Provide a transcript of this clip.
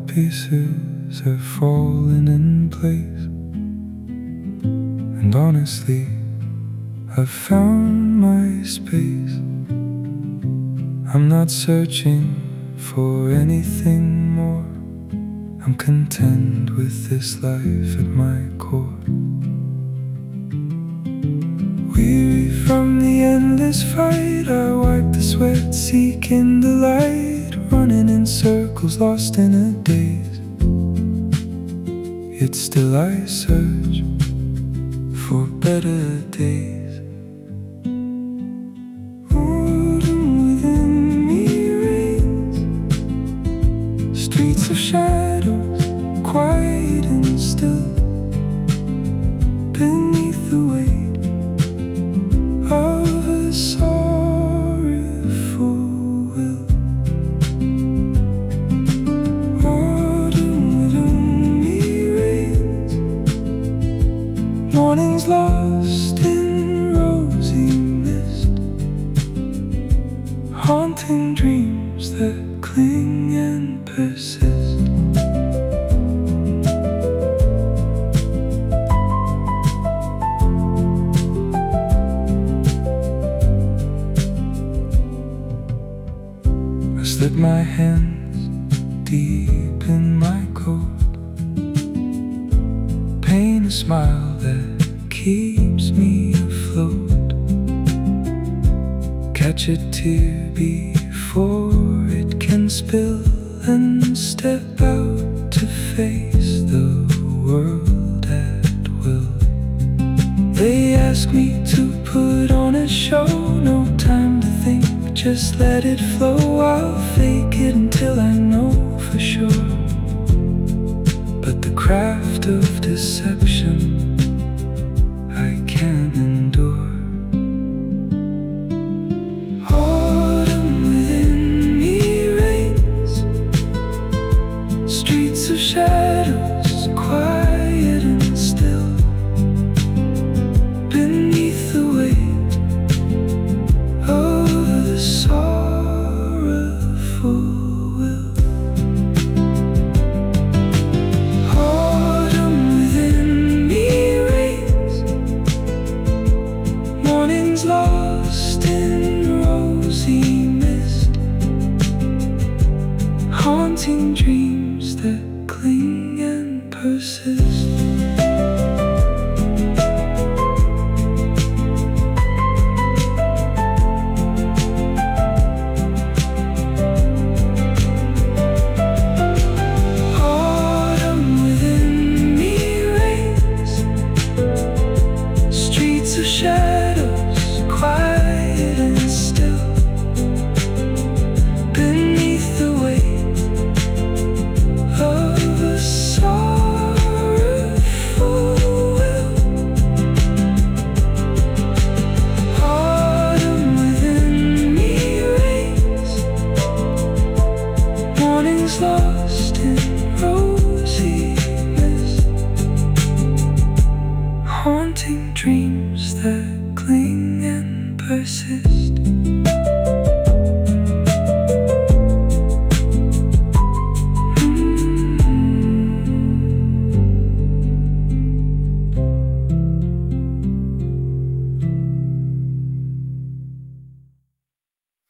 the pieces have fallen in place, and honestly, I've found my space. I'm not searching for anything more. I'm content with this life at my core. Weary from the endless fight, I wipe the sweat, seeking the light, running in circles, lost in a daze. Yet still I search for better days. Autumn within me reigns, streets of shadows, quiet and still, beneath the weight of a sorrowful will. Autumn within me reigns, mornings lost in rosy mist, haunting dreams that cling and persist. I slip my hands deep in my coat, paint a smile that keeps me afloat, catch a tear before it can spill, and step out to face the world at will. They ask me to put on a show, no time to think, just let it flow. I'll fake it until I know for sure, but the craft of deception I can't endure. Autumn within me reigns, streets of shadows, quiet and still, beneath the weight of the sorrowful will. Autumn within me reigns, mornings lost in rosy mist, haunting dreams that cling and persist. Autumn within me reigns, streets of shadows, quiet and still, beneath the weight of a sorrowful will. Autumn within me reigns, mornings lost in rosy mist, haunting dreams that cling and persist.